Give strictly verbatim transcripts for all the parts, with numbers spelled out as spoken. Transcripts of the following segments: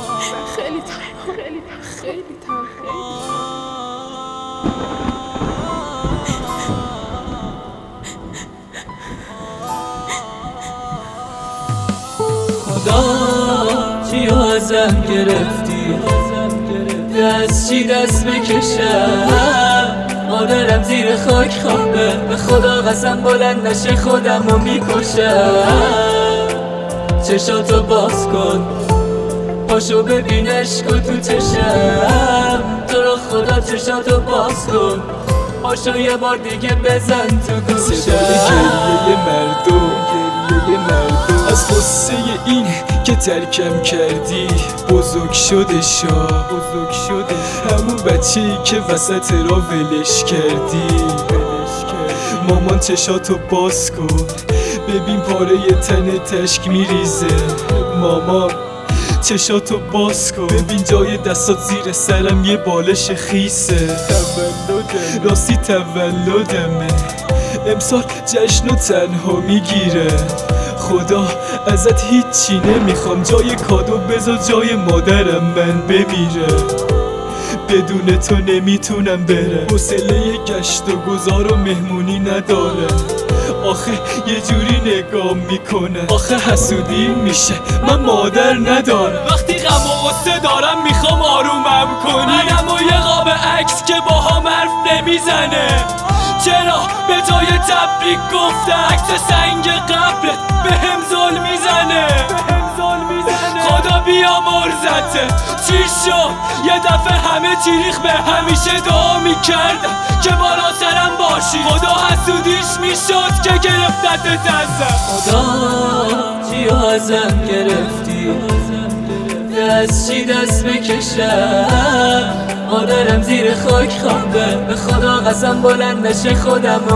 خیلی تنها خیلی خیلی تنها خدا چیو ازم گرفتی دست چی دست بکشم مادرم زیر خاک خوابه به خدا قسم بلند نشه خودمو میکشم چشاتو باز کن پاشو ببین عشقو تو چشم تو رو خدا چشاتو باز کن پاشو یه بار دیگه بزن تو گوشم صدای گریه مردم گریه مردم از غصه این که ترکم کردی بزرگ شده شا بزرگ شده همون بچه‌ای که وسط را ولش کردی مامان چشاتو باز کن ببین پاره تن تشک میریزه مامان چشاتو باز کن ببین جای دستات زیر سرم یه بالش خیسه تولدم راستی تولدمه امسال جشن و تنها میگیره خدا ازت هیچی نمیخوام جای کادو بذار جای مادرم من بمیره بدون تو نمیتونم بره حوصله گشت و گذار و مهمونی نداره آخه یه جوری نگاه میکنه آخه حسودی میشه من مادر ندارم وقتی غم و غصه دارم میخوام آرومم کنی منم و یه قاب عکس که با هم حرف نمیزنه چرا به جای تبریک گفته عکس سنگ قبرت به هم ظلم میزنه خدا بیا مرزته چی شد یه دفعه همه چی ریخ به همیشه دعا میکردم که بالا سرم باشی خدا حسودیش میشد که گرفتت دستم خدا چیو ازم گرفتی دست چی دست بکشم مادرم زیر خاک خوابه به خدا قسم بلند نشه خودمو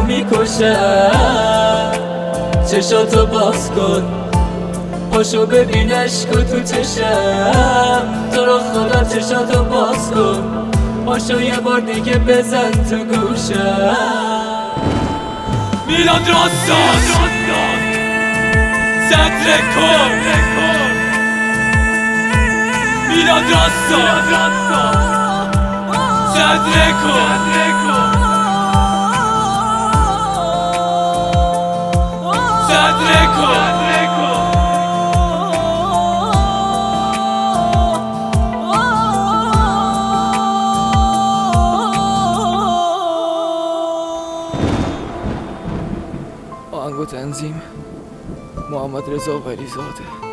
میکشم چشاتو باز کن پاشو ببین عشقو تو چشم تو رو خدا چشاتو باز کن پاشو یه بار دیگه بزن تو گوشم میلاد راستان زد رکورد میلاد راستان زد رکورد زد رکورد آهنگ و تنظیم محمد رضا ولیزاده.